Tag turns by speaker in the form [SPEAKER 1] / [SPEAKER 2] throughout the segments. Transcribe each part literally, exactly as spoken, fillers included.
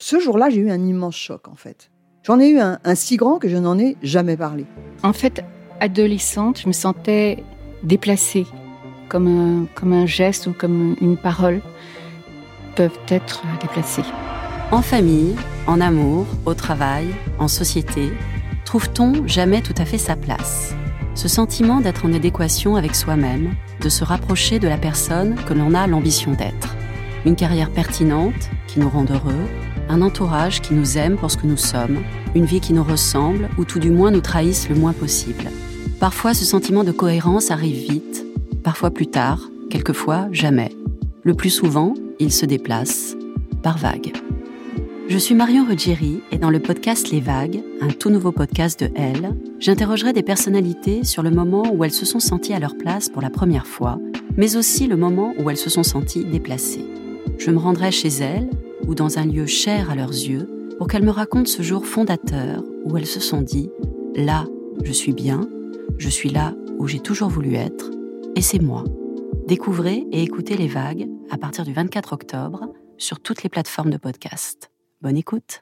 [SPEAKER 1] Ce jour-là, j'ai eu un immense choc, en fait. J'en ai eu un, un si grand que je n'en ai jamais parlé.
[SPEAKER 2] En fait, adolescente, je me sentais déplacée, comme un, comme un geste ou comme une parole peuvent être déplacées.
[SPEAKER 3] En famille, en amour, au travail, en société, trouve-t-on jamais tout à fait sa place ? Ce sentiment d'être en adéquation avec soi-même, de se rapprocher de la personne que l'on a l'ambition d'être. Une carrière pertinente qui nous rend heureux, un entourage qui nous aime pour ce que nous sommes, une vie qui nous ressemble ou tout du moins nous trahisse le moins possible. Parfois, ce sentiment de cohérence arrive vite, parfois plus tard, quelquefois jamais. Le plus souvent, il se déplace par vagues. Je suis Marion Ruggieri et dans le podcast Les Vagues, un tout nouveau podcast de Elle, j'interrogerai des personnalités sur le moment où elles se sont senties à leur place pour la première fois, mais aussi le moment où elles se sont senties déplacées. Je me rendrai chez elles ou dans un lieu cher à leurs yeux pour qu'elles me racontent ce jour fondateur où elles se sont dit « Là, je suis bien, je suis là où j'ai toujours voulu être, et c'est moi ». Découvrez et écoutez Les Vagues à partir du vingt-quatre octobre sur toutes les plateformes de podcast. Bonne écoute.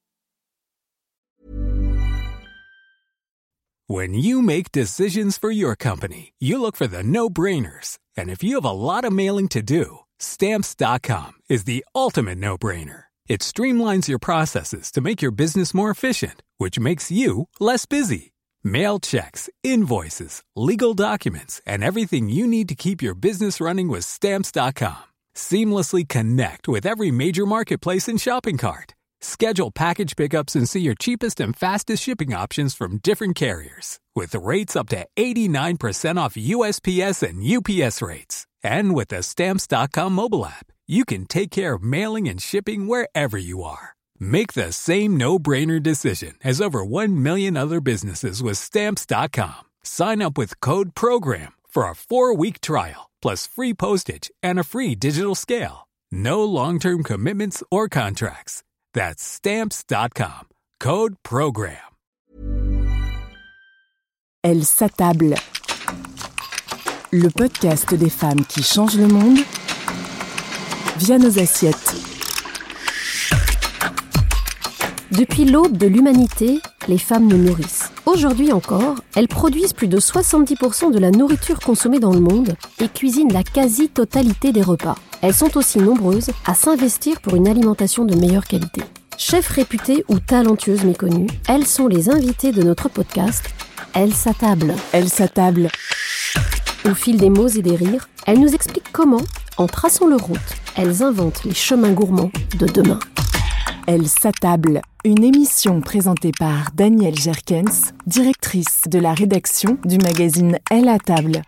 [SPEAKER 4] When you make decisions for your company, you look for the no-brainers. And if you have a lot of mailing to do, Stamps dot com is the ultimate no-brainer. It streamlines your processes to make your business more efficient, which makes you less busy. Mail checks, invoices, legal documents, and everything you need to keep your business running with Stamps dot com. Seamlessly connect with every major marketplace and shopping cart. Schedule package pickups and see your cheapest and fastest shipping options from different carriers. With rates up to eighty-nine percent off U S P S and U P S rates. And with the Stamps dot com mobile app, you can take care of mailing and shipping wherever you are. Make the same no-brainer decision as over one million other businesses with Stamps dot com. Sign up with code PROGRAM for a four-week trial, plus free postage and a free digital scale. No long-term commitments or contracts. That's Stamps dot com. Code PROGRAM.
[SPEAKER 5] Elle s'attable. Le podcast des femmes qui changent le monde via nos assiettes.
[SPEAKER 6] Depuis l'aube de l'humanité, les femmes nous nourrissent. Aujourd'hui encore, elles produisent plus de soixante-dix pour cent de la nourriture consommée dans le monde et cuisinent la quasi-totalité des repas. Elles sont aussi nombreuses à s'investir pour une alimentation de meilleure qualité. Chefs réputées ou talentueuses méconnues, elles sont les invitées de notre podcast « Elles s'attablent ».
[SPEAKER 5] Elle s'attable.
[SPEAKER 6] Au fil des mots et des rires, elles nous expliquent comment, en traçant leur route, elles inventent les chemins gourmands de demain.
[SPEAKER 5] Elle s'attable. Une émission présentée par Danielle Jerkens, directrice de la rédaction du magazine Elle à table.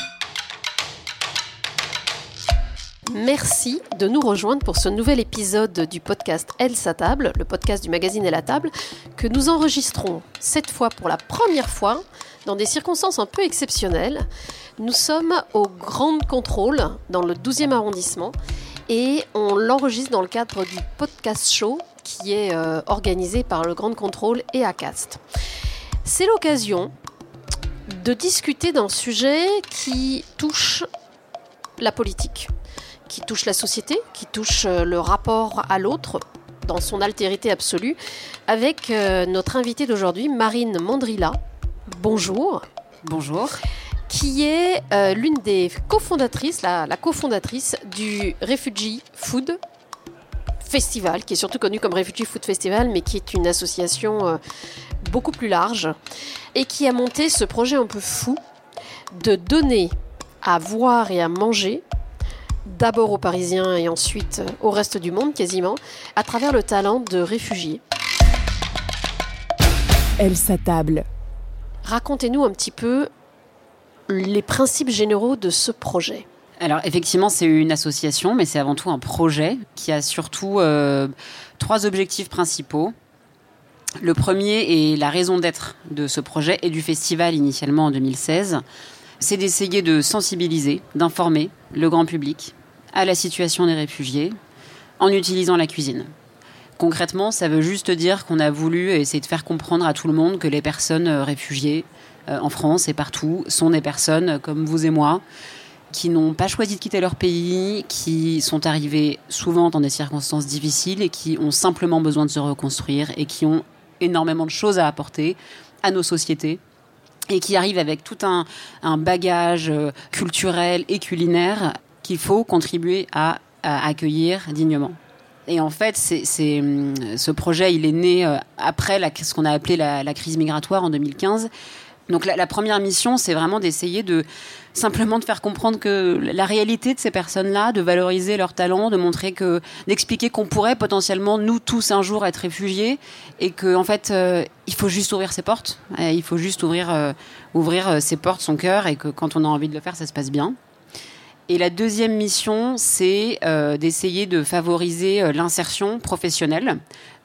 [SPEAKER 7] Merci de nous rejoindre pour ce nouvel épisode du podcast Elle s'attable, le podcast du magazine Elle à table, que nous enregistrons cette fois pour la première fois dans des circonstances un peu exceptionnelles. Nous sommes au Grand Contrôle, dans le douzième arrondissement, et on l'enregistre dans le cadre du podcast show qui est euh, organisé par le Grand Contrôle et Acast. C'est l'occasion de discuter d'un sujet qui touche la politique, qui touche la société, qui touche le rapport à l'autre dans son altérité absolue, avec euh, notre invitée d'aujourd'hui, Marine Mandrilla. Bonjour.
[SPEAKER 3] Bonjour.
[SPEAKER 7] Qui est euh, l'une des cofondatrices, la, la cofondatrice du Refugee Food Festival, qui est surtout connu comme Refugee Food Festival, mais qui est une association euh, beaucoup plus large, et qui a monté ce projet un peu fou de donner à voir et à manger, d'abord aux Parisiens et ensuite au reste du monde quasiment, à travers le talent de réfugiés.
[SPEAKER 5] Elle s'attable.
[SPEAKER 7] Racontez-nous un petit peu les principes généraux de ce projet.
[SPEAKER 3] Alors effectivement, c'est une association, mais c'est avant tout un projet qui a surtout euh, trois objectifs principaux. Le premier et la raison d'être de ce projet et du festival initialement en deux mille seize, c'est d'essayer de sensibiliser, d'informer le grand public à la situation des réfugiés en utilisant la cuisine. Concrètement, ça veut juste dire qu'on a voulu essayer de faire comprendre à tout le monde que les personnes réfugiées euh, en France et partout sont des personnes comme vous et moi qui n'ont pas choisi de quitter leur pays, qui sont arrivés souvent dans des circonstances difficiles et qui ont simplement besoin de se reconstruire et qui ont énormément de choses à apporter à nos sociétés et qui arrivent avec tout un, un bagage culturel et culinaire qu'il faut contribuer à, à accueillir dignement. Et en fait, c'est, c'est, ce projet, il est né après la, ce qu'on a appelé la, la crise migratoire en deux mille quinze. Donc la, la première mission, c'est vraiment d'essayer de simplement de faire comprendre que la réalité de ces personnes-là, de valoriser leurs talents, de montrer que, d'expliquer qu'on pourrait potentiellement nous tous un jour être réfugiés et que en fait, euh, il faut juste ouvrir ses portes, et il faut juste ouvrir, euh, ouvrir ses portes, son cœur, et que quand on a envie de le faire, ça se passe bien. Et la deuxième mission, c'est euh, d'essayer de favoriser euh, l'insertion professionnelle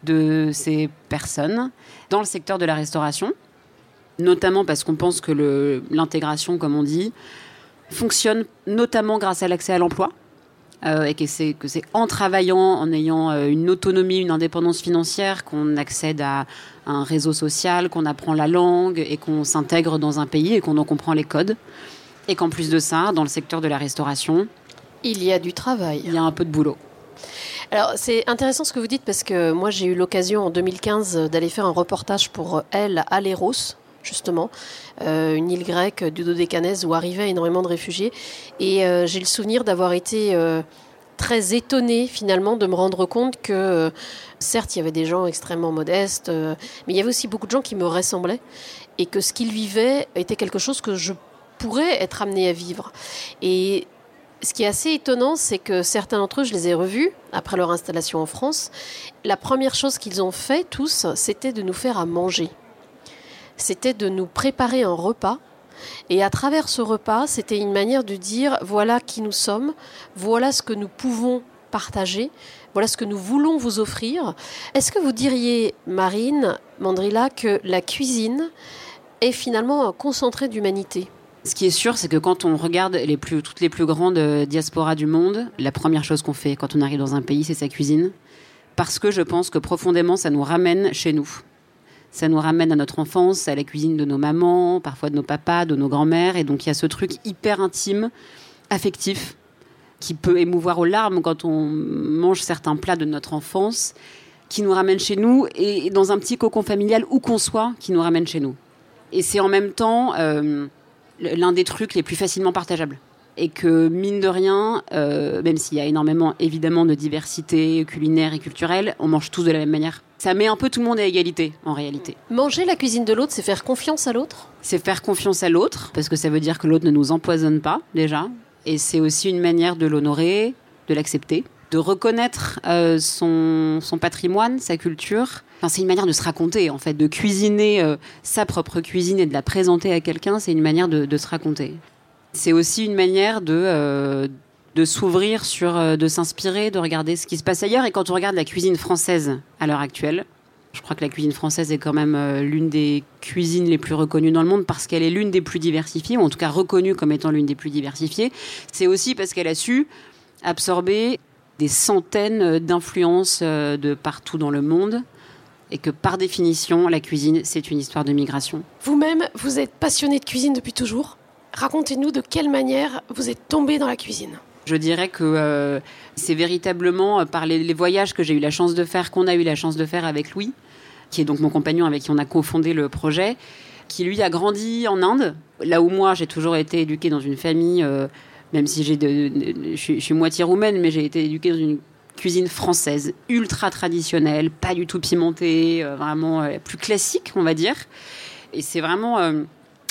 [SPEAKER 3] de ces personnes dans le secteur de la restauration. Notamment parce qu'on pense que le, l'intégration, comme on dit, fonctionne notamment grâce à l'accès à l'emploi euh, et que c'est, que c'est en travaillant, en ayant euh, une autonomie, une indépendance financière qu'on accède à un réseau social, qu'on apprend la langue et qu'on s'intègre dans un pays et qu'on en comprend les codes. Et qu'en plus de ça, dans le secteur de la restauration,
[SPEAKER 7] il y a du travail.
[SPEAKER 3] Il y a un peu de boulot.
[SPEAKER 7] Alors, c'est intéressant ce que vous dites parce que moi, j'ai eu l'occasion en deux mille quinze d'aller faire un reportage pour Elle à Léros, justement, euh, une île grecque du Dodécanèse où arrivaient énormément de réfugiés. Et euh, j'ai le souvenir d'avoir été euh, très étonnée, finalement, de me rendre compte que, euh, certes, il y avait des gens extrêmement modestes, euh, mais il y avait aussi beaucoup de gens qui me ressemblaient et que ce qu'ils vivaient était quelque chose que je pourrais être amenée à vivre. Et ce qui est assez étonnant, c'est que certains d'entre eux, je les ai revus après leur installation en France. La première chose qu'ils ont fait, tous, c'était de nous faire à manger. C'était de nous préparer un repas. Et à travers ce repas, c'était une manière de dire voilà qui nous sommes, voilà ce que nous pouvons partager, voilà ce que nous voulons vous offrir. Est-ce que vous diriez, Marine Mandrila, que la cuisine est finalement un concentré d'humanité ?
[SPEAKER 3] Ce qui est sûr, c'est que quand on regarde les plus, toutes les plus grandes diasporas du monde, la première chose qu'on fait quand on arrive dans un pays, c'est sa cuisine. Parce que je pense que profondément, ça nous ramène chez nous. Ça nous ramène à notre enfance, à la cuisine de nos mamans, parfois de nos papas, de nos grands-mères. Et donc, il y a ce truc hyper intime, affectif, qui peut émouvoir aux larmes quand on mange certains plats de notre enfance, qui nous ramène chez nous, et dans un petit cocon familial, où qu'on soit, qui nous ramène chez nous. Et c'est en même temps euh, l'un des trucs les plus facilement partageables. Et que, mine de rien, euh, même s'il y a énormément, évidemment, de diversité culinaire et culturelle, on mange tous de la même manière. Ça met un peu tout le monde à égalité, en réalité.
[SPEAKER 7] Manger la cuisine de l'autre, c'est faire confiance à l'autre ?
[SPEAKER 3] C'est faire confiance à l'autre, parce que ça veut dire que l'autre ne nous empoisonne pas, déjà. Et c'est aussi une manière de l'honorer, de l'accepter, de reconnaître euh, son, son patrimoine, sa culture. Enfin, c'est une manière de se raconter, en fait, de cuisiner euh, sa propre cuisine et de la présenter à quelqu'un, c'est une manière de, de se raconter. C'est aussi une manière de, euh, de s'ouvrir, sur, euh, de s'inspirer, de regarder ce qui se passe ailleurs. Et quand on regarde la cuisine française à l'heure actuelle, je crois que la cuisine française est quand même euh, l'une des cuisines les plus reconnues dans le monde parce qu'elle est l'une des plus diversifiées, ou en tout cas reconnue comme étant l'une des plus diversifiées. C'est aussi parce qu'elle a su absorber des centaines d'influences euh, de partout dans le monde. Et que par définition, la cuisine, c'est une histoire de migration.
[SPEAKER 7] Vous-même, vous êtes passionné de cuisine depuis toujours. Racontez-nous de quelle manière vous êtes tombé dans la cuisine.
[SPEAKER 3] Je dirais que euh, c'est véritablement par les, les voyages que j'ai eu la chance de faire, qu'on a eu la chance de faire avec Louis, qui est donc mon compagnon avec qui on a cofondé le projet, qui lui a grandi en Inde, là où moi j'ai toujours été éduquée dans une famille, euh, même si j'ai de, de, de, je, je suis moitié roumaine, mais j'ai été éduquée dans une cuisine française, ultra traditionnelle, pas du tout pimentée, euh, vraiment euh, plus classique, on va dire. Et c'est vraiment... Euh,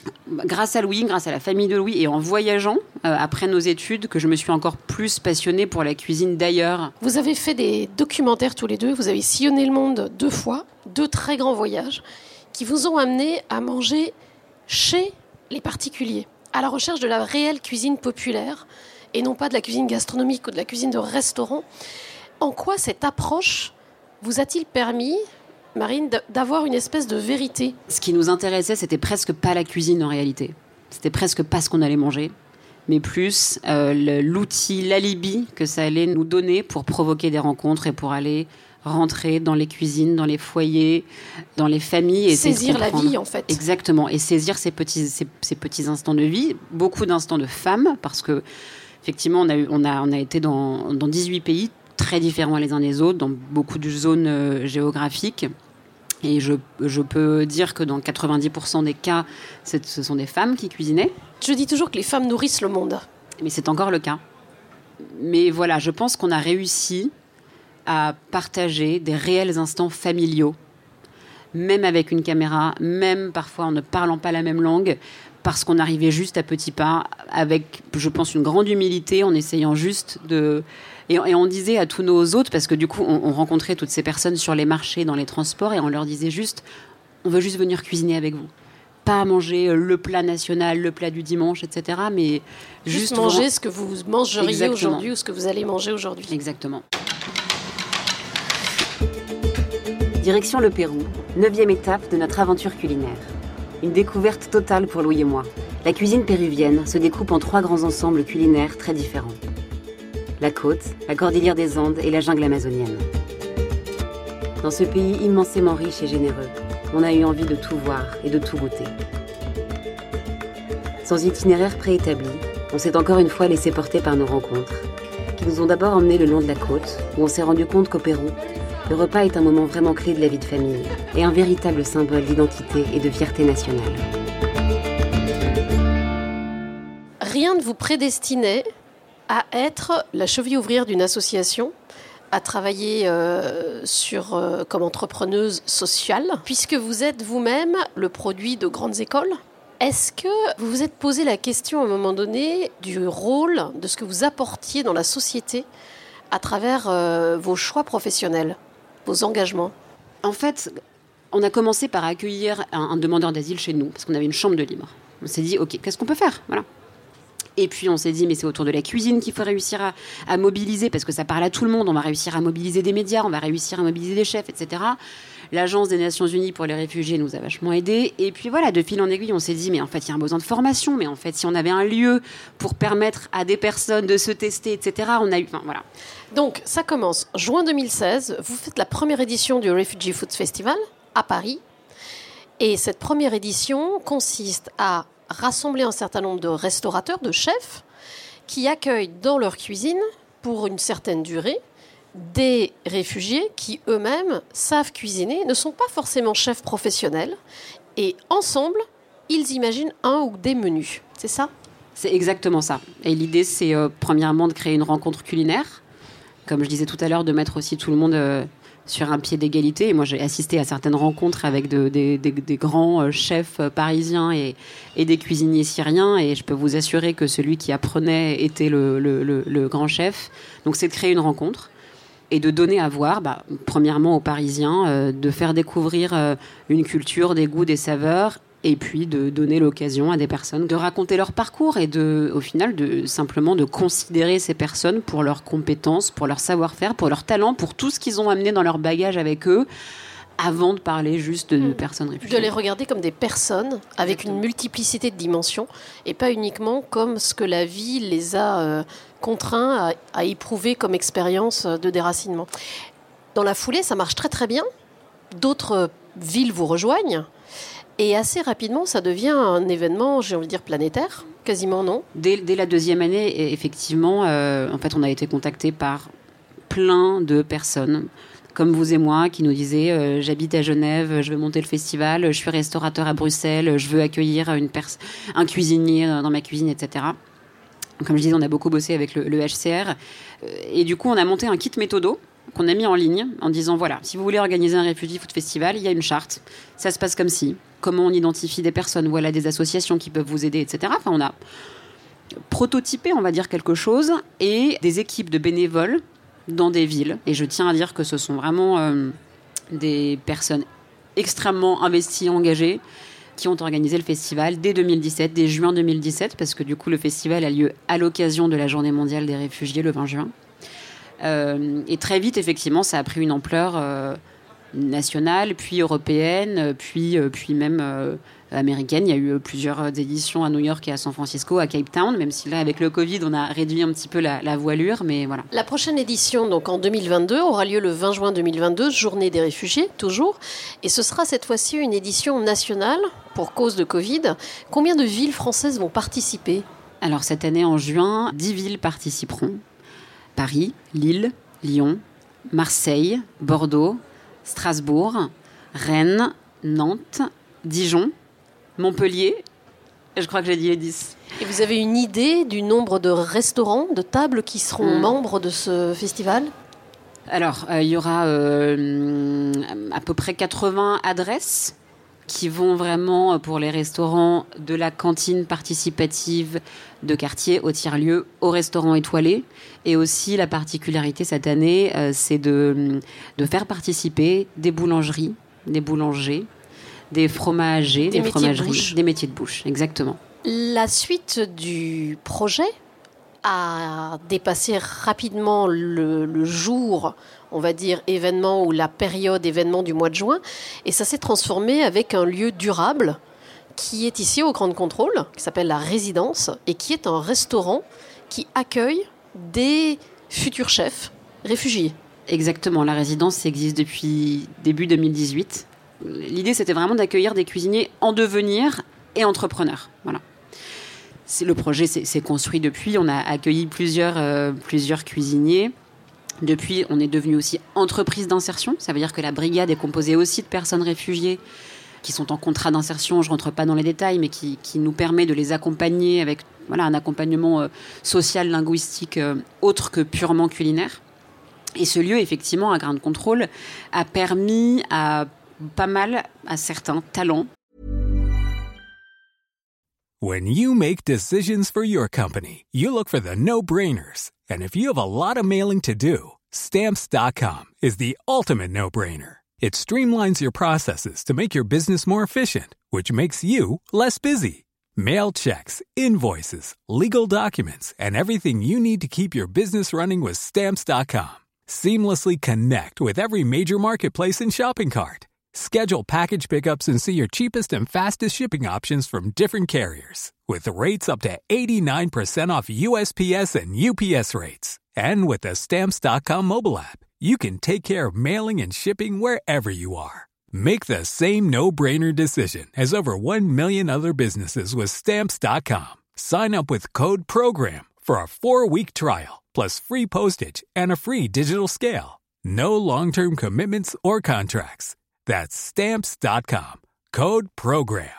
[SPEAKER 3] grâce à Louis, grâce à la famille de Louis et en voyageant euh, après nos études que je me suis encore plus passionnée pour la cuisine d'ailleurs.
[SPEAKER 7] Vous avez fait des documentaires tous les deux, vous avez sillonné le monde deux fois, deux très grands voyages qui vous ont amené à manger chez les particuliers, à la recherche de la réelle cuisine populaire et non pas de la cuisine gastronomique ou de la cuisine de restaurant. En quoi cette approche vous a-t-il permis, Marine, d'avoir une espèce de vérité ?
[SPEAKER 3] Ce qui nous intéressait, c'était presque pas la cuisine en réalité. C'était presque pas ce qu'on allait manger, mais plus euh, l'outil, l'alibi que ça allait nous donner pour provoquer des rencontres et pour aller rentrer dans les cuisines, dans les foyers, dans les familles. Et
[SPEAKER 7] saisir la vie, en fait.
[SPEAKER 3] Exactement, et saisir ces petits, ces, ces petits instants de vie, beaucoup d'instants de femmes, parce que effectivement, on a, eu, on a, on a été dans, dans dix-huit pays, très différents les uns des autres, dans beaucoup de zones euh, géographiques. Et je, je peux dire que dans quatre-vingt-dix pour cent des cas, c'est, ce sont des femmes qui cuisinaient.
[SPEAKER 7] Je dis toujours que les femmes nourrissent le monde.
[SPEAKER 3] Mais c'est encore le cas. Mais voilà, je pense qu'on a réussi à partager des réels instants familiaux, même avec une caméra, même parfois en ne parlant pas la même langue, parce qu'on arrivait juste à petits pas, avec, je pense, une grande humilité, en essayant juste de... Et, et on disait à tous nos hôtes, parce que du coup, on, on rencontrait toutes ces personnes sur les marchés, dans les transports, et on leur disait juste, on veut juste venir cuisiner avec vous. Pas manger le plat national, le plat du dimanche, et cetera, mais
[SPEAKER 7] juste,
[SPEAKER 3] juste
[SPEAKER 7] manger
[SPEAKER 3] vous...
[SPEAKER 7] ce que vous mangeriez Exactement. Aujourd'hui ou ce que vous allez manger aujourd'hui.
[SPEAKER 3] Exactement. Direction le Pérou, neuvième étape de notre aventure culinaire. Une découverte totale pour Louis et moi. La cuisine péruvienne se découpe en trois grands ensembles culinaires très différents. La côte, la cordillère des Andes et la jungle amazonienne. Dans ce pays immensément riche et généreux, on a eu envie de tout voir et de tout goûter. Sans itinéraire préétabli, on s'est encore une fois laissé porter par nos rencontres, qui nous ont d'abord emmenés le long de la côte, où on s'est rendu compte qu'au Pérou, le repas est un moment vraiment clé de la vie de famille et un véritable symbole d'identité et de fierté nationale.
[SPEAKER 7] Rien ne vous prédestinait à être la cheville ouvrière d'une association, à travailler euh, sur, euh, comme entrepreneuse sociale, puisque vous êtes vous-même le produit de grandes écoles. Est-ce que vous vous êtes posé la question à un moment donné du rôle, de ce que vous apportiez dans la société à travers euh, vos choix professionnels, vos engagements ?
[SPEAKER 3] En fait, on a commencé par accueillir un, un demandeur d'asile chez nous, parce qu'on avait une chambre de libre. On s'est dit, ok, qu'est-ce qu'on peut faire ? Voilà. Et puis on s'est dit, mais c'est autour de la cuisine qu'il faut réussir à, à mobiliser, parce que ça parle à tout le monde. On va réussir à mobiliser des médias, on va réussir à mobiliser des chefs, et cetera. L'Agence des Nations Unies pour les réfugiés nous a vachement aidés. Et puis voilà, de fil en aiguille, on s'est dit, mais en fait, il y a un besoin de formation. Mais en fait, si on avait un lieu pour permettre à des personnes de se tester, et cetera, on a eu... Enfin, voilà.
[SPEAKER 7] Donc, ça commence juin deux mille seize. Vous faites la première édition du Refugee Food Festival à Paris. Et cette première édition consiste à rassembler un certain nombre de restaurateurs, de chefs, qui accueillent dans leur cuisine, pour une certaine durée, des réfugiés qui eux-mêmes savent cuisiner, ne sont pas forcément chefs professionnels, et ensemble, ils imaginent un ou des menus. C'est ça ?
[SPEAKER 3] C'est exactement ça. Et l'idée, c'est euh, premièrement de créer une rencontre culinaire, comme je disais tout à l'heure, de mettre aussi tout le monde euh, sur un pied d'égalité. Et moi, j'ai assisté à certaines rencontres avec de, des, des, des grands euh, chefs parisiens et, et des cuisiniers syriens, et je peux vous assurer que celui qui apprenait était le, le, le, le grand chef. Donc, c'est de créer une rencontre et de donner à voir, bah, premièrement aux Parisiens, euh, de faire découvrir euh, une culture, des goûts, des saveurs, et puis de donner l'occasion à des personnes de raconter leur parcours et de, au final, de simplement de considérer ces personnes pour leurs compétences, pour leur savoir-faire, pour leur talent, pour tout ce qu'ils ont amené dans leur bagage avec eux, avant de parler juste de, de personnes réfugiées.
[SPEAKER 7] De les regarder comme des personnes avec Exactement. Une multiplicité de dimensions et pas uniquement comme ce que la vie les a euh, contraints à, à éprouver comme expérience de déracinement. Dans la foulée, ça marche très très bien. D'autres villes vous rejoignent. Et assez rapidement, ça devient un événement, j'ai envie de dire, planétaire, quasiment, non ?
[SPEAKER 3] Dès, dès la deuxième année, effectivement, euh, en fait, on a été contacté par plein de personnes, comme vous et moi, qui nous disaient euh, « J'habite à Genève, je veux monter le festival, je suis restaurateur à Bruxelles, je veux accueillir une pers- un cuisinier dans ma cuisine, et cetera » Comme je disais, on a beaucoup bossé avec le, le H C R. Et du coup, on a monté un kit méthodo qu'on a mis en ligne en disant, voilà, si vous voulez organiser un Refugee Food Festival, il y a une charte. Ça se passe comme ci. Comment on identifie des personnes, voilà, des associations qui peuvent vous aider, et cetera. Enfin, on a prototypé, on va dire, quelque chose, et des équipes de bénévoles dans des villes. Et je tiens à dire que ce sont vraiment euh, des personnes extrêmement investies, engagées, qui ont organisé le festival dès deux mille dix-sept, dès juin deux mille dix-sept, parce que du coup, le festival a lieu à l'occasion de la Journée mondiale des réfugiés, le vingt juin. Euh, et très vite, effectivement, ça a pris une ampleur euh, nationale, puis européenne, puis, euh, puis même euh, américaine. Il y a eu plusieurs éditions à New York et à San Francisco, à Cape Town, même si là, avec le Covid, on a réduit un petit peu la, la voilure, mais voilà.
[SPEAKER 7] La prochaine édition, donc en deux mille vingt-deux, aura lieu le vingt juin deux mille vingt-deux, Journée des réfugiés, toujours. Et ce sera cette fois-ci une édition nationale pour cause de Covid. Combien de villes françaises vont participer ?
[SPEAKER 3] Alors, cette année, en juin, dix villes participeront. Paris, Lille, Lyon, Marseille, Bordeaux, Strasbourg, Rennes, Nantes, Dijon, Montpellier. Je crois que j'ai dit les dix.
[SPEAKER 7] Et vous avez une idée du nombre de restaurants, de tables qui seront mmh. membres de ce festival ?
[SPEAKER 3] Alors, euh, il y aura euh, à peu près quatre-vingts adresses qui vont vraiment pour les restaurants de la cantine participative de quartier au tiers-lieu au restaurant étoilé. Et aussi, la particularité cette année, euh, c'est de, de faire participer des boulangeries, des boulangers, des fromagers, des, des fromageries,
[SPEAKER 7] de
[SPEAKER 3] des métiers de bouche, exactement.
[SPEAKER 7] La suite du projet a dépassé rapidement le, le jour, on va dire, événement ou la période événement du mois de juin. Et ça s'est transformé avec un lieu durable qui est ici au Grand Contrôle, qui s'appelle la Résidence, et qui est un restaurant qui accueille des futurs chefs réfugiés.
[SPEAKER 3] Exactement, la Résidence existe depuis début deux mille dix-huit. L'idée, c'était vraiment d'accueillir des cuisiniers en devenir et entrepreneurs. Voilà. C'est, le projet s'est, s'est construit depuis. On a accueilli plusieurs, euh, plusieurs cuisiniers. Depuis, on est devenu aussi entreprise d'insertion. Ça veut dire que la brigade est composée aussi de personnes réfugiées qui sont en contrat d'insertion. Je ne rentre pas dans les détails, mais qui, qui nous permet de les accompagner avec voilà, un accompagnement euh, social, linguistique, euh, autre que purement culinaire. Et ce lieu, effectivement, à Grand Contrôle, a permis à pas mal, à certains talents.
[SPEAKER 4] When you make decisions for your company, you look for the no-brainers. And if you have a lot of mailing to do, Stamps dot com is the ultimate no-brainer. It streamlines your processes to make your business more efficient, which makes you less busy. Mail checks, invoices, legal documents, and everything you need to keep your business running with Stamps dot com. Seamlessly connect with every major marketplace and shopping cart. Schedule package pickups and see your cheapest and fastest shipping options from different carriers. With rates up to eighty-nine percent off U S P S and U P S rates. And with the Stamps dot com mobile app, you can take care of mailing and shipping wherever you are. Make the same no-brainer decision as over one million other businesses with Stamps dot com. Sign up with code PROGRAM for a four-week trial, plus free postage and a free digital scale. No long-term commitments or contracts. That's Stamps dot com. Code PROGRAM.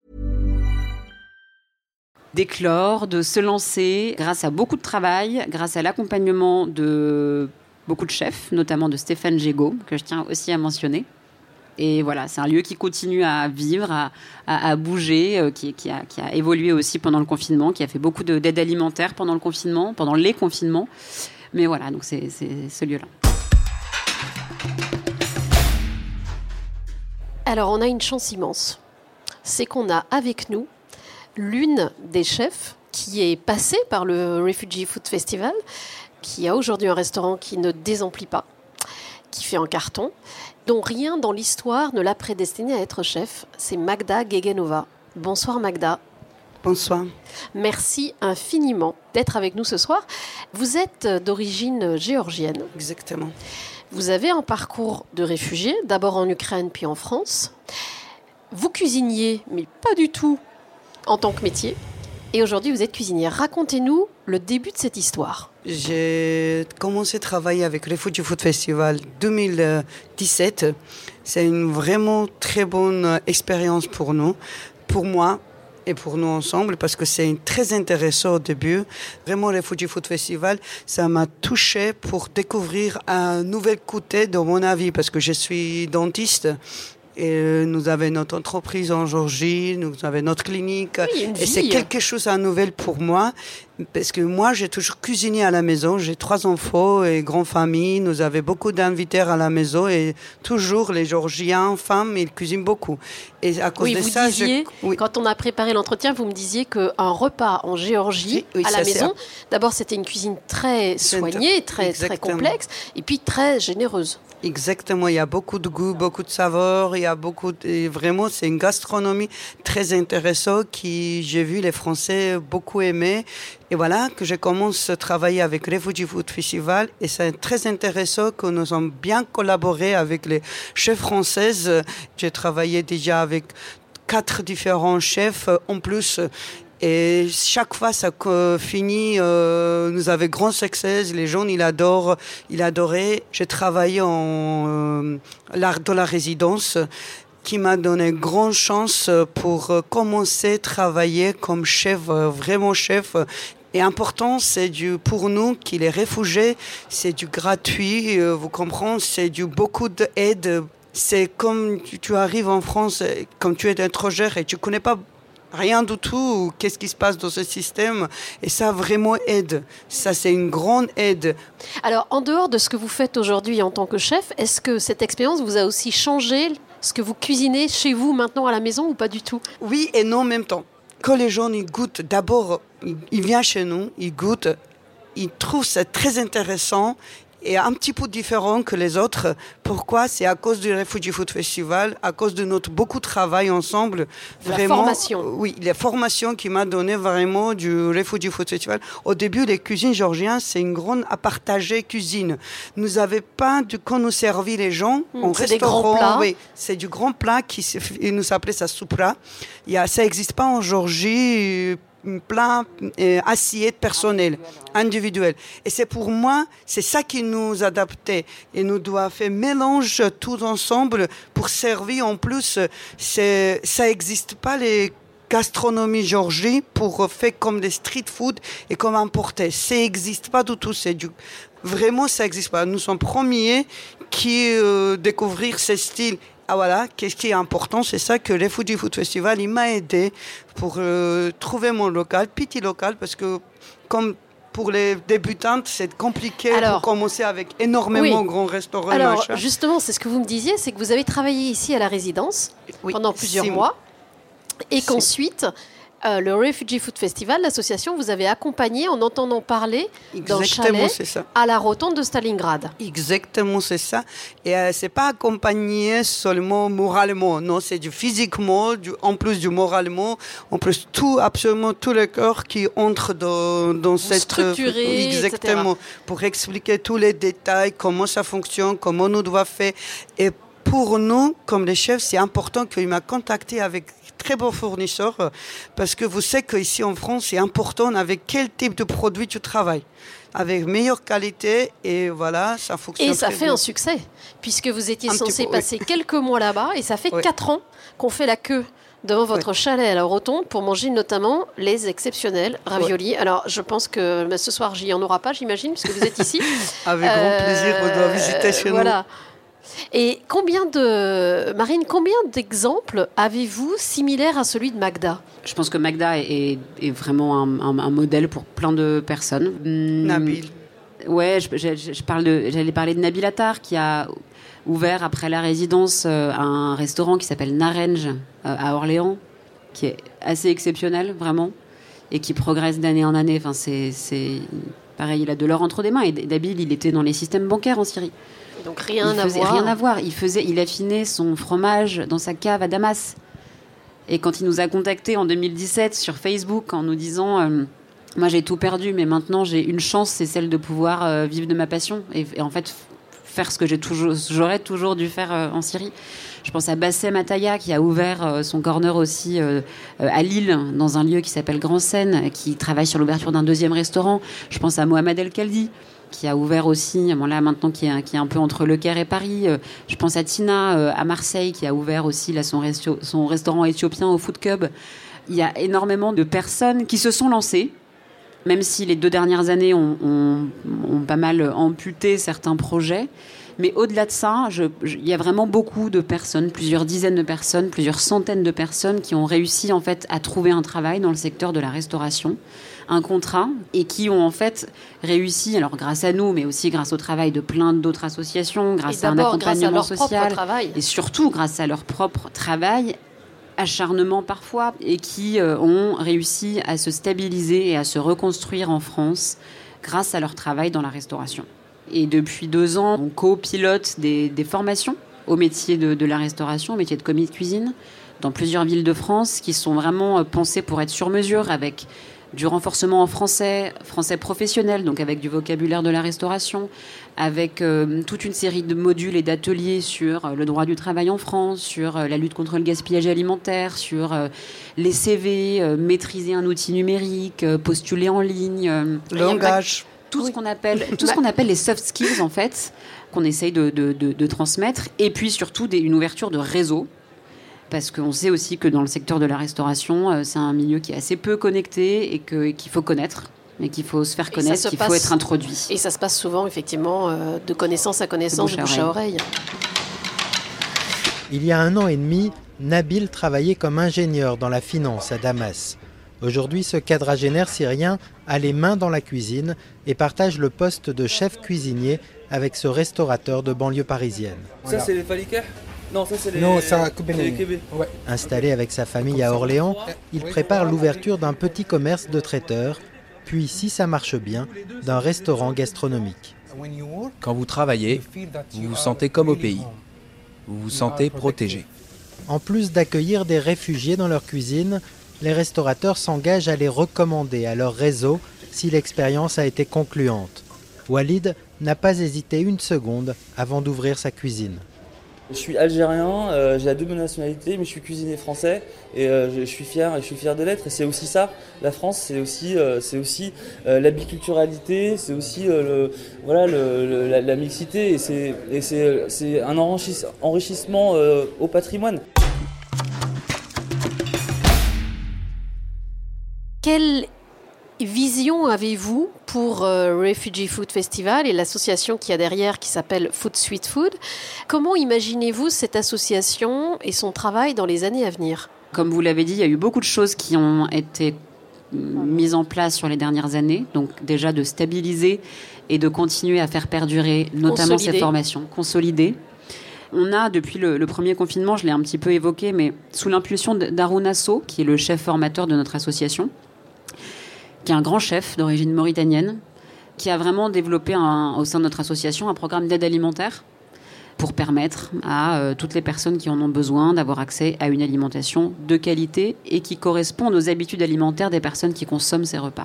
[SPEAKER 3] D'éclore, de se lancer grâce à beaucoup de travail, grâce à l'accompagnement de beaucoup de chefs, notamment de Stéphane Gégaud, que je tiens aussi à mentionner. Et voilà, c'est un lieu qui continue à vivre, à, à, à bouger, euh, qui, qui, a, qui a évolué aussi pendant le confinement, qui a fait beaucoup de, d'aide alimentaire pendant le confinement, pendant les confinements. Mais voilà, donc c'est, c'est ce lieu-là.
[SPEAKER 7] Alors, on a une chance immense. C'est qu'on a avec nous l'une des chefs qui est passée par le Refugee Food Festival, qui a aujourd'hui un restaurant qui ne désemplit pas, qui fait en carton, dont rien dans l'histoire ne l'a prédestinée à être chef. C'est Magda Gegenova. Bonsoir Magda.
[SPEAKER 8] Bonsoir.
[SPEAKER 7] Merci infiniment d'être avec nous ce soir. Vous êtes d'origine géorgienne.
[SPEAKER 8] Exactement.
[SPEAKER 7] Vous avez un parcours de réfugié, d'abord en Ukraine puis en France. Vous cuisiniez, mais pas du tout en tant que métier. Et aujourd'hui, vous êtes cuisinière. Racontez-nous le début de cette histoire.
[SPEAKER 8] J'ai commencé à travailler avec Refugee Food Festival en deux mille dix-sept. C'est une vraiment très bonne expérience pour nous, pour moi et pour nous ensemble, parce que c'est très intéressant au début. Vraiment, Refugee Food Festival, ça m'a touché pour découvrir un nouvel côté de mon avis, parce que je suis dentiste. Et nous avons notre entreprise en Géorgie, nous avons notre clinique.
[SPEAKER 7] Oui,
[SPEAKER 8] et c'est quelque chose de nouvel pour moi, parce que moi, j'ai toujours cuisiné à la maison. J'ai trois enfants et grande famille. Nous avons beaucoup d'invités à la maison et toujours les Géorgiens, femmes, ils cuisinent beaucoup. Et à cause
[SPEAKER 7] oui,
[SPEAKER 8] de
[SPEAKER 7] vous
[SPEAKER 8] ça,
[SPEAKER 7] disiez,
[SPEAKER 8] je... oui.
[SPEAKER 7] quand on a préparé l'entretien, vous me disiez qu'un repas en Géorgie,
[SPEAKER 8] oui, oui,
[SPEAKER 7] à la
[SPEAKER 8] ça,
[SPEAKER 7] maison, d'abord, c'était une cuisine très soignée, très, très complexe, et puis très généreuse.
[SPEAKER 8] Exactement, il y a beaucoup de goût, beaucoup de saveurs, il y a a beaucoup, de, vraiment, c'est une gastronomie très intéressante qui, j'ai vu les Français beaucoup aimer. Et voilà, que je commence à travailler avec Refugee Food Festival. Et c'est très intéressant que nous avons bien collaboré avec les chefs françaises. J'ai travaillé déjà avec quatre différents chefs en plus. Et chaque fois, ça finit, euh, nous avons grand succès. Les gens, ils adorent, ils adoraient. J'ai travaillé en euh, l'art de la résidence, qui m'a donné grande chance pour commencer à travailler comme chef, vraiment chef. Et important, c'est du, pour nous, qui les réfugiés, c'est du gratuit, euh, vous comprenez, c'est du beaucoup d'aide. C'est comme tu, tu arrives en France, comme tu es étrangère et tu connais pas rien du tout, qu'est-ce qui se passe dans ce système, et ça vraiment aide. Ça, c'est une grande aide.
[SPEAKER 7] Alors, en dehors de ce que vous faites aujourd'hui en tant que chef, est-ce que cette expérience vous a aussi changé ce que vous cuisinez chez vous maintenant à la maison ou pas du tout?
[SPEAKER 8] Oui et non en même temps. Quand les gens ils goûtent, d'abord, ils, ils viennent chez nous, ils goûtent, ils trouvent ça très intéressant et un petit peu différent que les autres. Pourquoi? C'est à cause du Refugee Food Festival, à cause de notre beaucoup de travail ensemble.
[SPEAKER 7] Vraiment, la formation.
[SPEAKER 8] Oui, la formation qui m'a donné vraiment du Refugee Food Festival. Au début, les cuisines georgiennes, c'est une grande à partager cuisine. Nous n'avions pas, du, quand nous servit les gens,
[SPEAKER 7] mmh,
[SPEAKER 8] en
[SPEAKER 7] c'est
[SPEAKER 8] restaurant,
[SPEAKER 7] des grands plats.
[SPEAKER 8] Oui, c'est du grand plat qui nous s'appelait ça soupra. Il y a, ça n'existe pas en Georgie. Plein euh, assiette personnelle, individuelle. Et c'est pour moi, c'est ça qui nous adaptait. Et nous doit faire mélange tout ensemble pour servir. En plus, c'est, ça n'existe pas les gastronomie Georgie pour faire comme des street food et comme importer. Ça n'existe pas du tout. C'est du, vraiment, ça n'existe pas. Nous sommes premiers qui euh, découvrir ces styles. Ah voilà, qu'est-ce qui est important, c'est ça que Refugee Food Festival, il m'a aidé pour euh, trouver mon local, petit local, parce que comme pour les débutantes, c'est compliqué Alors, pour commencer avec énormément
[SPEAKER 7] oui.
[SPEAKER 8] grands restaurants.
[SPEAKER 7] Alors
[SPEAKER 8] machin.
[SPEAKER 7] Justement, c'est ce que vous me disiez, c'est que vous avez travaillé ici à la résidence oui, pendant plusieurs mois, et qu'ensuite... Euh, le Refugee Food Festival, l'association, vous avez accompagné en entendant parler d'un chalet à la rotonde de Stalingrad.
[SPEAKER 8] Exactement, c'est ça. Et euh, c'est pas accompagné seulement moralement, non, c'est du physiquement, du, en plus du moralement, en plus tout, absolument tout le cœur qui entre dans, dans cette...
[SPEAKER 7] Structuré,
[SPEAKER 8] exactement, et cetera. Pour expliquer tous les détails, comment ça fonctionne, comment nous devons faire. Et pour nous, comme les chefs, c'est important qu'il m'a contacté avec très bons fournisseurs parce que vous savez qu'ici en France, c'est important avec quel type de produit tu travailles. Avec meilleure qualité et voilà, ça fonctionne.
[SPEAKER 7] Et ça
[SPEAKER 8] très
[SPEAKER 7] fait
[SPEAKER 8] bien.
[SPEAKER 7] Un succès puisque vous étiez
[SPEAKER 8] un
[SPEAKER 7] censé
[SPEAKER 8] peu,
[SPEAKER 7] passer
[SPEAKER 8] oui. quelques
[SPEAKER 7] mois là-bas et ça fait
[SPEAKER 8] oui.
[SPEAKER 7] quatre ans qu'on fait la queue devant votre oui. chalet à la rotonde pour manger notamment les exceptionnels raviolis. Oui. Alors je pense que ben, ce soir, j'y en aura pas, j'imagine, puisque vous êtes ici.
[SPEAKER 8] Avec euh, grand plaisir, on doit visiter chez
[SPEAKER 7] voilà.
[SPEAKER 8] nous.
[SPEAKER 7] Et combien de... Marine, combien d'exemples avez-vous similaires à celui de Magda ?
[SPEAKER 3] Je pense que Magda est, est, est vraiment un, un, un modèle pour plein de personnes.
[SPEAKER 8] Nabil.
[SPEAKER 3] Ouais, je, je, je parle de, j'allais parler de Nabil Attar, qui a ouvert après la résidence un restaurant qui s'appelle Naranj à Orléans, qui est assez exceptionnel, vraiment, et qui progresse d'année en année. Enfin, c'est, c'est pareil, il a de l'or entre des mains. Et Nabil, il était dans les systèmes bancaires en Syrie.
[SPEAKER 7] Donc rien
[SPEAKER 3] il
[SPEAKER 7] à
[SPEAKER 3] faisait
[SPEAKER 7] voir.
[SPEAKER 3] Rien à voir. Il faisait, il affinait son fromage dans sa cave à Damas. Et quand il nous a contactés en deux mille dix-sept sur Facebook en nous disant euh, moi j'ai tout perdu, mais maintenant j'ai une chance, c'est celle de pouvoir euh, vivre de ma passion et, et en fait f- faire ce que j'ai toujours, j'aurais toujours dû faire euh, en Syrie. Je pense à Bassem Ataya qui a ouvert euh, son corner aussi euh, euh, à Lille dans un lieu qui s'appelle Grand Seine, qui travaille sur l'ouverture d'un deuxième restaurant. Je pense à Mohamed El Kaldi, qui a ouvert aussi, bon là maintenant qui est, qui est un peu entre Le Caire et Paris. Euh, je pense à Tina euh, à Marseille, qui a ouvert aussi là, son, resto, son restaurant éthiopien au Food Cub. Il y a énormément de personnes qui se sont lancées, même si les deux dernières années ont, ont, ont pas mal amputé certains projets. Mais au-delà de ça, je, je, il y a vraiment beaucoup de personnes, plusieurs dizaines de personnes, plusieurs centaines de personnes qui ont réussi en fait à trouver un travail dans le secteur de la restauration, un contrat, et qui ont en fait réussi, alors grâce à nous, mais aussi grâce au travail de plein d'autres associations, grâce à un accompagnement social, et surtout grâce à leur propre travail, acharnement parfois, et qui euh, ont réussi à se stabiliser et à se reconstruire en France grâce à leur travail dans la restauration. Et depuis deux ans, on copilote des, des formations au métier de, de la restauration, au métier de commis de cuisine, dans plusieurs villes de France, qui sont vraiment pensées pour être sur mesure, avec du renforcement en français, français professionnel, donc avec du vocabulaire de la restauration, avec euh, toute une série de modules et d'ateliers sur euh, le droit du travail en France, sur euh, la lutte contre le gaspillage alimentaire, sur euh, les C V, euh, maîtriser un outil numérique, euh, postuler en ligne. Euh,
[SPEAKER 8] le langage.
[SPEAKER 3] Tout ce qu'on appelle, tout ce qu'on appelle les soft skills, en fait, qu'on essaye de, de, de, de transmettre. Et puis surtout des, une ouverture de réseau. Parce qu'on sait aussi que dans le secteur de la restauration, euh, c'est un milieu qui est assez peu connecté et, que, et qu'il faut connaître, et qu'il faut se faire connaître, qu'il passe, faut être introduit.
[SPEAKER 7] Et ça se passe souvent, effectivement, euh, de connaissance à connaissance, de bouche à oreille.
[SPEAKER 9] Il y a un an et demi, Nabil travaillait comme ingénieur dans la finance à Damas. Aujourd'hui, ce quadragénaire syrien a les mains dans la cuisine et partage le poste de chef cuisinier avec ce restaurateur de banlieue parisienne.
[SPEAKER 10] Ça, c'est les falikah ? Non, ça c'est les,
[SPEAKER 9] non, ça,
[SPEAKER 10] c'est les kébés.
[SPEAKER 9] Ouais. Installé avec sa famille à Orléans, il prépare l'ouverture d'un petit commerce de traiteur, puis, si ça marche bien, d'un restaurant gastronomique.
[SPEAKER 11] Quand vous travaillez, vous vous sentez comme au pays. Vous vous sentez protégé.
[SPEAKER 9] En plus d'accueillir des réfugiés dans leur cuisine, les restaurateurs s'engagent à les recommander à leur réseau si l'expérience a été concluante. Walid n'a pas hésité une seconde avant d'ouvrir sa cuisine.
[SPEAKER 10] Je suis algérien, euh, j'ai la double nationalité, mais je suis cuisinier français et euh, je, je suis fier, je suis fier de l'être. Et c'est aussi ça, la France, c'est aussi, euh, c'est aussi euh, la biculturalité, c'est aussi euh, le, voilà, le, le, la, la mixité et c'est, et c'est, c'est un enrichis, enrichissement euh, au patrimoine.
[SPEAKER 7] Quelle vision avez-vous pour euh, Refugee Food Festival et l'association qu'il y a derrière qui s'appelle Food Sweet Food? Comment imaginez-vous cette association et son travail dans les années à venir?
[SPEAKER 3] Comme vous l'avez dit, il y a eu beaucoup de choses qui ont été mises en place sur les dernières années. Donc déjà de stabiliser et de continuer à faire perdurer notamment ces formations, consolider. On a, depuis le, le premier confinement, je l'ai un petit peu évoqué, mais sous l'impulsion d'Harouna Sow, qui est le chef formateur de notre association, qui est un grand chef d'origine mauritanienne, qui a vraiment développé un, au sein de notre association un programme d'aide alimentaire pour permettre à euh, toutes les personnes qui en ont besoin d'avoir accès à une alimentation de qualité et qui corresponde aux habitudes alimentaires des personnes qui consomment ces repas.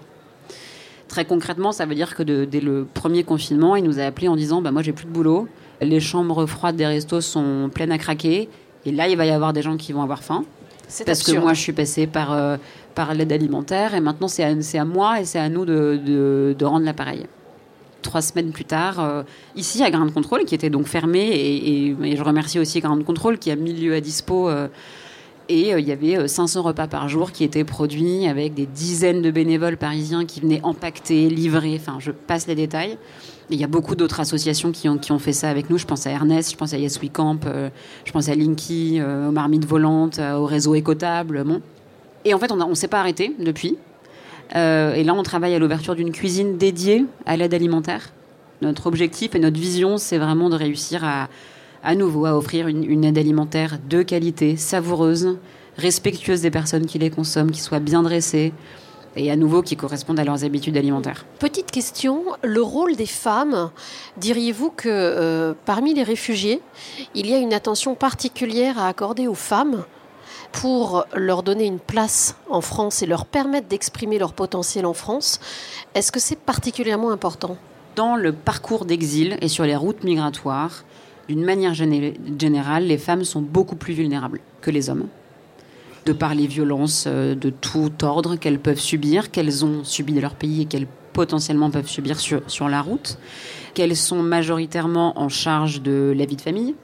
[SPEAKER 3] Très concrètement, ça veut dire que de, dès le premier confinement, il nous a appelés en disant bah, « moi j'ai plus de boulot, les chambres froides des restos sont pleines à craquer et là il va y avoir des gens qui vont avoir faim. » C'est parce absurde. Que moi je suis passée par, euh, par l'aide alimentaire et maintenant c'est à, c'est à moi et c'est à nous de, de, de rendre l'appareil. Trois semaines plus tard, euh, ici à Grain de Contrôle, qui était donc fermé, et, et, et je remercie aussi Grain de Contrôle qui a mis le lieu à dispo. Euh, et euh, il y avait cinq cents repas par jour qui étaient produits avec des dizaines de bénévoles parisiens qui venaient empaqueter, livrer, enfin je passe les détails. Il y a beaucoup d'autres associations qui ont, qui ont fait ça avec nous. Je pense à Ernest, je pense à Yes We Camp, euh, je pense à Linky, euh, aux Marmites Volantes, euh, au réseau Écotable. Bon. Et en fait, on ne s'est pas arrêté depuis. Euh, et là, on travaille à l'ouverture d'une cuisine dédiée à l'aide alimentaire. Notre objectif et notre vision, c'est vraiment de réussir à, à nouveau à offrir une, une aide alimentaire de qualité, savoureuse, respectueuse des personnes qui les consomment, qui soit bien dressée, et à nouveau qui correspondent à leurs habitudes alimentaires.
[SPEAKER 7] Petite question, le rôle des femmes, diriez-vous que euh, parmi les réfugiés, il y a une attention particulière à accorder aux femmes pour leur donner une place en France et leur permettre d'exprimer leur potentiel en France? Est-ce que c'est particulièrement important?
[SPEAKER 3] Dans le parcours d'exil et sur les routes migratoires, d'une manière générale, les femmes sont beaucoup plus vulnérables que les hommes, de par les violences de tout ordre qu'elles peuvent subir, qu'elles ont subies dans leur pays et qu'elles potentiellement peuvent subir sur, sur la route, qu'elles sont majoritairement en charge de la vie de famille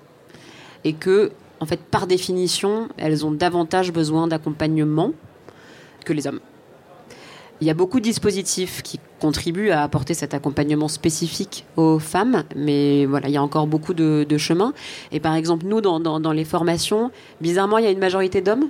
[SPEAKER 3] et que, en fait, par définition, elles ont davantage besoin d'accompagnement que les hommes. Il y a beaucoup de dispositifs qui contribuent à apporter cet accompagnement spécifique aux femmes, mais voilà, il y a encore beaucoup de, de chemin. Et par exemple, nous, dans, dans, dans les formations, bizarrement, il y a une majorité d'hommes.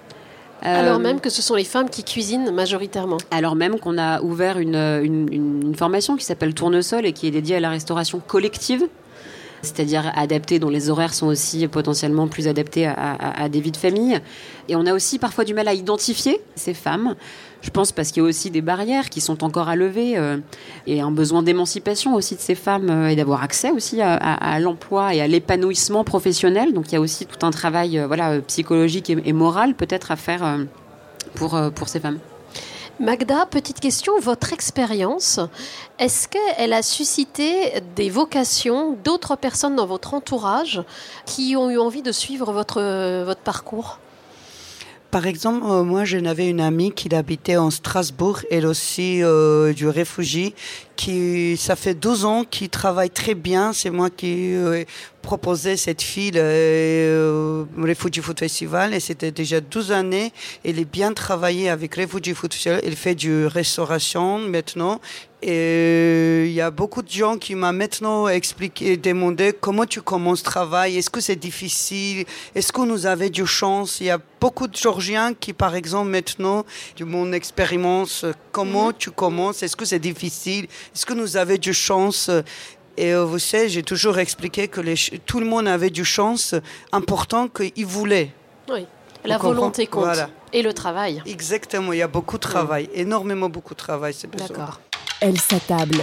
[SPEAKER 7] Alors euh, même que ce sont les femmes qui cuisinent majoritairement.
[SPEAKER 3] Alors même qu'on a ouvert une, une, une, une formation qui s'appelle Tournesol et qui est dédiée à la restauration collective. c'est-à-dire adaptées, dont les horaires sont aussi potentiellement plus adaptés à, à, à des vies de famille. Et on a aussi parfois du mal à identifier ces femmes. Je pense parce qu'il y a aussi des barrières qui sont encore à lever euh, et un besoin d'émancipation aussi de ces femmes euh, et d'avoir accès aussi à, à, à l'emploi et à l'épanouissement professionnel. Donc il y a aussi tout un travail euh, voilà, psychologique et, et moral peut-être à faire euh, pour, euh, pour ces femmes.
[SPEAKER 7] Magda, petite question, votre expérience, est-ce qu'elle a suscité des vocations d'autres personnes dans votre entourage qui ont eu envie de suivre votre, votre parcours ?
[SPEAKER 8] Par exemple, euh, moi, j'en avais une amie qui habitait en Strasbourg, elle aussi euh, du réfugié, qui, ça fait douze ans, qui travaille très bien. C'est moi qui euh, proposais cette fille euh, au Refugee Food Festival, et c'était déjà douze années. Elle est bien travaillée avec Refugee Food Festival. Elle fait du restauration maintenant. Et il y a beaucoup de gens qui m'ont maintenant expliqué, demandé comment tu commences le travail, est-ce que c'est difficile, est-ce que nous avons du chance. Il y a beaucoup de Georgiens qui, par exemple, maintenant, de mon expérience, comment tu commences, est-ce que c'est difficile, est-ce que nous avons du chance. Et vous savez, j'ai toujours expliqué que les, tout le monde avait du chance, important qu'ils voulaient.
[SPEAKER 7] Oui, la
[SPEAKER 8] vous
[SPEAKER 7] volonté compte.
[SPEAKER 8] Voilà.
[SPEAKER 7] Et le travail.
[SPEAKER 8] Exactement, il y a beaucoup de travail, oui. Énormément beaucoup de travail. C'est besoin.
[SPEAKER 7] D'accord.
[SPEAKER 5] Elle s'attable.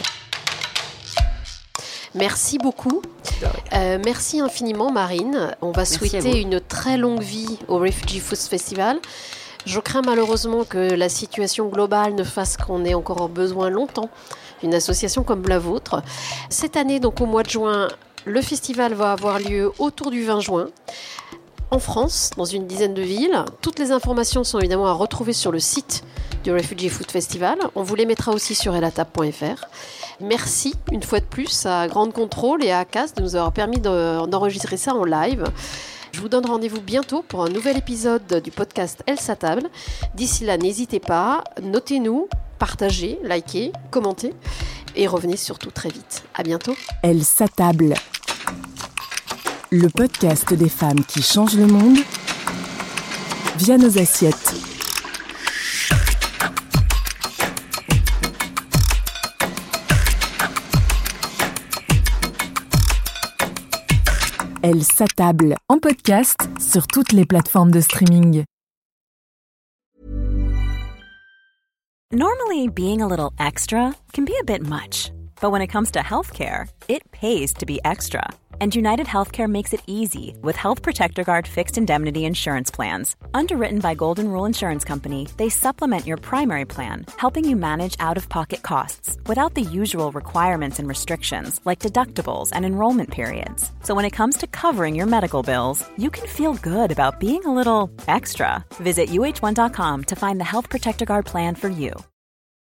[SPEAKER 7] Merci beaucoup. Euh, merci infiniment, Marine. On va merci souhaiter une très longue vie au Refugee Food Festival. Je crains malheureusement que la situation globale ne fasse qu'on ait encore besoin longtemps d'une association comme la vôtre. Cette année, donc au mois de juin, le festival va avoir lieu autour du vingt juin. En France, dans une dizaine de villes. Toutes les informations sont évidemment à retrouver sur le site du Refugee Food Festival. On vous les mettra aussi sur elatable point f r. Merci une fois de plus à Grande Contrôle et à Acast de nous avoir permis de, d'enregistrer ça en live. Je vous donne rendez-vous bientôt pour un nouvel épisode du podcast Elle s'attable. D'ici là, n'hésitez pas, notez-nous, partagez, likez, commentez et revenez surtout très vite. À bientôt.
[SPEAKER 5] Elle s'attable. Le podcast des femmes qui changent le monde via nos assiettes. Elle s'attable en podcast sur toutes les plateformes de streaming.
[SPEAKER 12] Normally, being a little extra can be a bit much. But when it comes to healthcare, it pays to be extra. And United Healthcare makes it easy with Health Protector Guard fixed indemnity insurance plans. Underwritten by Golden Rule Insurance Company, they supplement your primary plan, helping you manage out-of-pocket costs without the usual requirements and restrictions like deductibles and enrollment periods. So when it comes to covering your medical bills, you can feel good about being a little extra. Visit U H one dot com to find the Health Protector Guard plan for you.